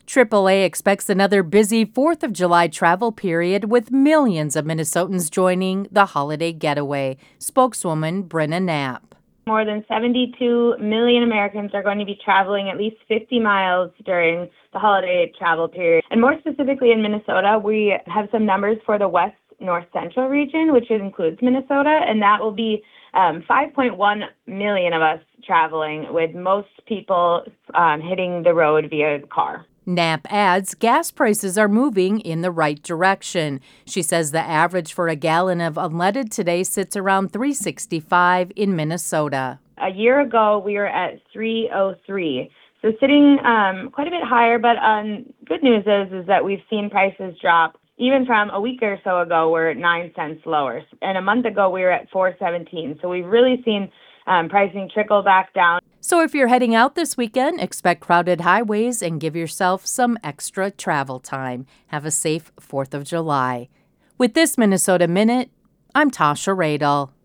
AAA expects another busy 4th of July travel period with millions of Minnesotans joining the holiday getaway. Spokeswoman Brenna Knapp. More than 72 million Americans are going to be traveling at least 50 miles during the holiday travel period. And more specifically in Minnesota, we have some numbers for the West North Central region, which includes Minnesota, and that will be 5.1 million of us traveling, with most people hitting the road via car. Knapp adds gas prices are moving in the right direction. She says the average for a gallon of unleaded today sits around $3.65 in Minnesota. A year ago, we were at $3.03, so sitting quite a bit higher. But good news is that we've seen prices drop. Even from a week or so ago, we're 9 cents lower. And a month ago, we were at $4.17. So we've really seen pricing trickle back down. So if you're heading out this weekend, expect crowded highways and give yourself some extra travel time. Have a safe 4th of July. With this Minnesota Minute, I'm Tasha Radel.